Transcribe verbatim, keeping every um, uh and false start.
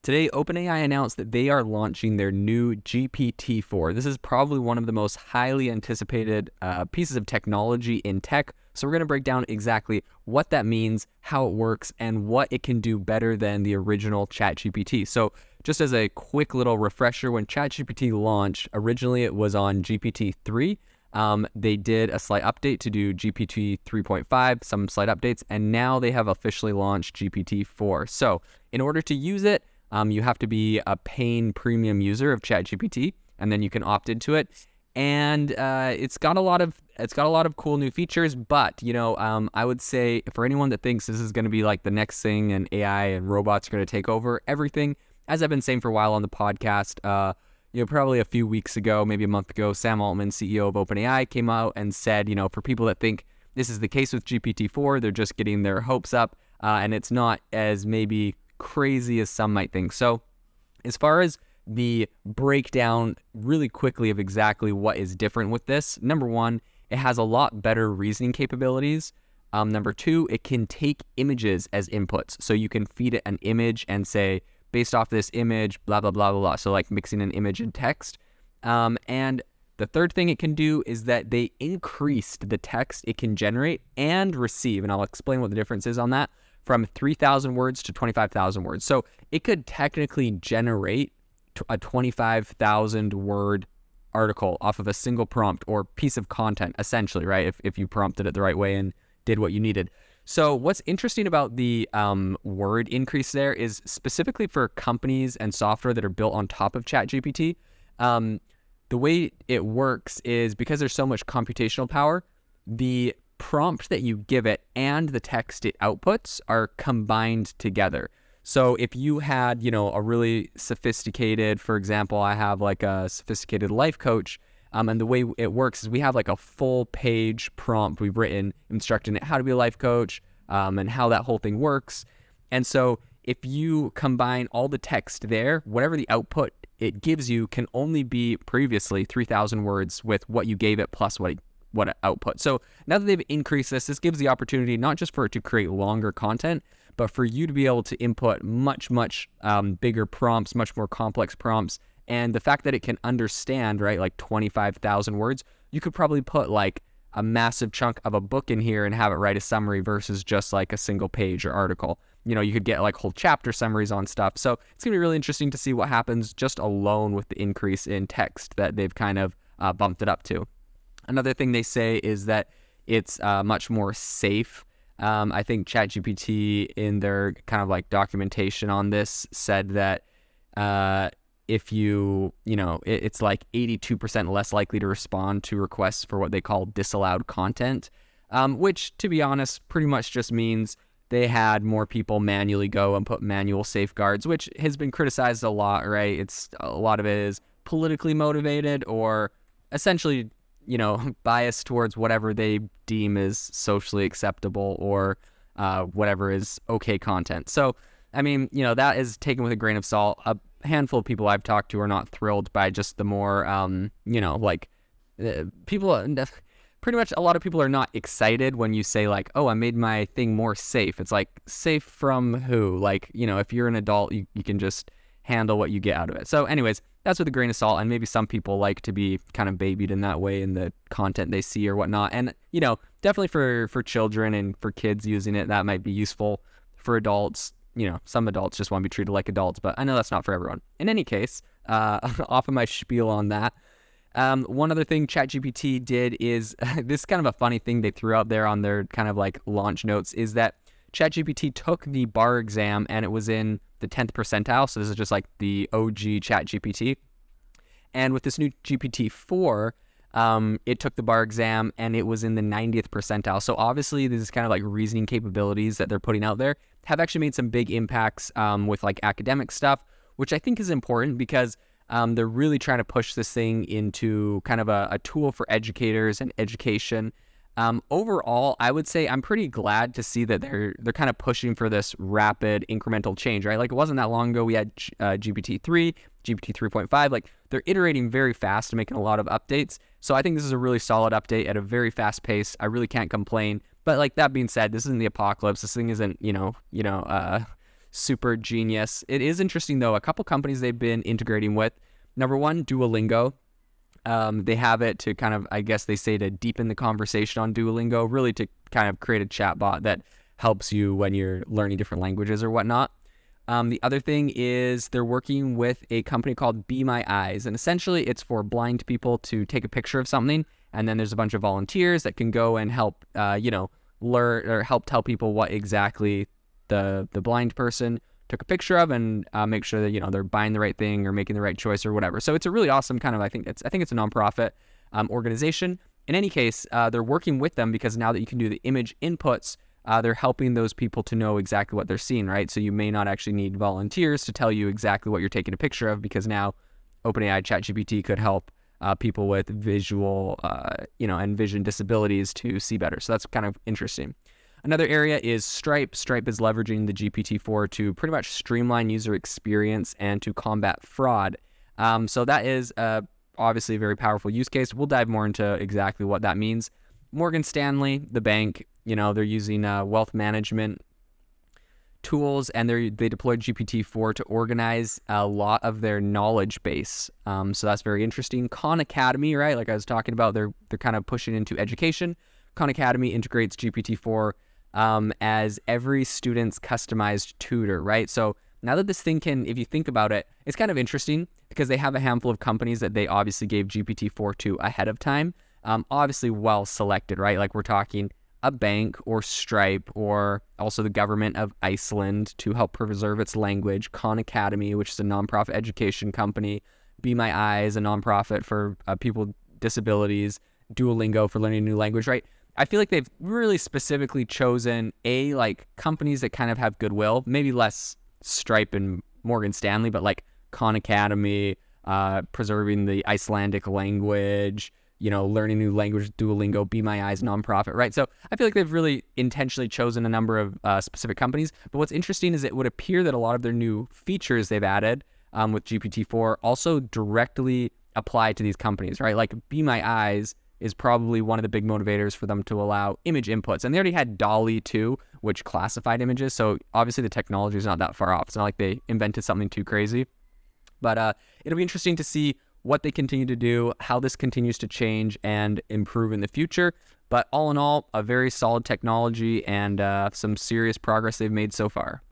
Today, OpenAI announced that they are launching their new G P T four. This is probably one of the most highly anticipated uh, pieces of technology in tech. So we're going to break down exactly what that means, how it works, and what it can do better than the original ChatGPT. So just as a quick little refresher, when ChatGPT launched, originally it was on G P T three. Um, they did a slight update to do G P T three point five, some slight updates, and now they have officially launched G P T four. So in order to use it, Um, you have to be a paying premium user of ChatGPT, and then you can opt into it. And uh, it's got a lot of it's got a lot of cool new features. But you know, um, I would say for anyone that thinks this is going to be like the next thing, and A I and robots are going to take over everything, as I've been saying for a while on the podcast, uh, you know, probably a few weeks ago, maybe a month ago, Sam Altman, C E O of OpenAI, came out and said, you know, for people that think this is the case with G P T four, they're just getting their hopes up, uh, and it's not as maybe crazy as some might think. So as far as the breakdown really quickly of exactly what is different with this, number one, it has a lot better reasoning capabilities. Um, number two, it can take images as inputs. So you can feed it an image and say, based off this image, blah, blah, blah, blah, blah. So like mixing an image and text. Um, and the third thing it can do is that they increased the text it can generate and receive. And I'll explain what the difference is on that, from three thousand words to twenty-five thousand words. So it could technically generate a twenty-five thousand word article off of a single prompt or piece of content, essentially, right? If, if you prompted it the right way and did what you needed. So what's interesting about the um, word increase there is specifically for companies and software that are built on top of ChatGPT. Um, the way it works is because there's so much computational power, the prompt that you give it and the text it outputs are combined together. So if you had, you know, a really sophisticated, for example, I have like a sophisticated life coach, um, and the way it works is we have like a full page prompt we've written instructing it how to be a life coach, um, and how that whole thing works. And so if you combine all the text there, whatever the output it gives you can only be previously three thousand words with what you gave it plus what it what output. So now that they've increased this, this gives the opportunity not just for it to create longer content, but for you to be able to input much, much um, bigger prompts, much more complex prompts. And the fact that it can understand, right, like twenty-five thousand words, you could probably put like a massive chunk of a book in here and have it write a summary versus just like a single page or article. You know, you could get like whole chapter summaries on stuff. So it's gonna be really interesting to see what happens just alone with the increase in text that they've kind of uh, bumped it up to. Another thing they say is that it's uh, much more safe. Um, I think ChatGPT in their kind of like documentation on this said that uh, if you, you know, it, it's like eighty-two percent less likely to respond to requests for what they call disallowed content, um, which to be honest, pretty much just means they had more people manually go and put manual safeguards, which has been criticized a lot, right? It's a lot of it is politically motivated or essentially, you know, biased towards whatever they deem as socially acceptable or uh, whatever is okay content. So, I mean, you know, that is taken with a grain of salt. A handful of people I've talked to are not thrilled by just the more, um, you know, like uh, people, pretty much a lot of people are not excited when you say like, oh, I made my thing more safe. It's like, safe from who? Like, you know, if you're an adult, you, you can just handle what you get out of it. So anyways, that's with a grain of salt, and maybe some people like to be kind of babied in that way in the content they see or whatnot. And, you know, definitely for, for children and for kids using it, that might be useful. For adults, you know, some adults just want to be treated like adults, but I know that's not for everyone. In any case, uh, off of my spiel on that, um, one other thing ChatGPT did is, this is kind of a funny thing they threw out there on their kind of like launch notes, is that ChatGPT took the bar exam and it was in the tenth percentile. So this is just like the O G ChatGPT. And with this new G P T four, um, it took the bar exam and it was in the ninetieth percentile. So obviously these kind of like reasoning capabilities that they're putting out there have actually made some big impacts um, with like academic stuff, which I think is important because um, they're really trying to push this thing into kind of a, a tool for educators and education. Um, overall, I would say I'm pretty glad to see that they're they're kind of pushing for this rapid incremental change, right? Like it wasn't that long ago we had uh, G P T three, G P T three point five. Like they're iterating very fast and making a lot of updates. So I think this is a really solid update at a very fast pace. I really can't complain. But like that being said, this isn't the apocalypse. This thing isn't, you know, you know, uh, super genius. It is interesting though, a couple companies they've been integrating with. Number one, Duolingo. Um, they have it to kind of, I guess they say, to deepen the conversation on Duolingo, really to kind of create a chatbot that helps you when you're learning different languages or whatnot. Um, the other thing is they're working with a company called Be My Eyes, and essentially it's for blind people to take a picture of something, and then there's a bunch of volunteers that can go and help, uh, you know, learn or help tell people what exactly the the blind person took a picture of, and uh, make sure that, you know, they're buying the right thing or making the right choice or whatever. So it's a really awesome kind of, I think it's I think it's a nonprofit um, organization. In any case, uh, they're working with them because now that you can do the image inputs, uh, they're helping those people to know exactly what they're seeing, right? So you may not actually need volunteers to tell you exactly what you're taking a picture of, because now OpenAI ChatGPT could help uh, people with visual, uh, you know, and vision disabilities to see better. So that's kind of interesting. Another area is Stripe. Stripe is leveraging the G P T four to pretty much streamline user experience and to combat fraud. Um, so that is uh, obviously a very powerful use case. We'll dive more into exactly what that means. Morgan Stanley, the bank, you know, they're using uh, wealth management tools, and they they deployed G P T four to organize a lot of their knowledge base. Um, so that's very interesting. Khan Academy, right? Like I was talking about, they're they're kind of pushing into education. Khan Academy integrates G P T four um, as every student's customized tutor, right? So now that this thing can, if you think about it, it's kind of interesting because they have a handful of companies that they obviously gave G P T four to ahead of time. Um, obviously well selected, right? Like we're talking a bank or Stripe, or also the government of Iceland to help preserve its language, Khan Academy, which is a nonprofit education company, Be My Eyes, a nonprofit for uh, people with disabilities, Duolingo for learning a new language, right? I feel like they've really specifically chosen a like companies that kind of have goodwill, maybe less Stripe and Morgan Stanley, but like Khan Academy, uh, preserving the Icelandic language, you know, learning new language, Duolingo, Be My Eyes, nonprofit, right? So I feel like they've really intentionally chosen a number of uh, specific companies. But what's interesting is it would appear that a lot of their new features they've added um, with G P T four also directly apply to these companies, right? Like Be My Eyes is probably one of the big motivators for them to allow image inputs. And they already had DALL-E too, which classified images. So obviously the technology is not that far off. It's not like they invented something too crazy. But uh, it'll be interesting to see what they continue to do, how this continues to change and improve in the future. But all in all, a very solid technology and uh, some serious progress they've made so far.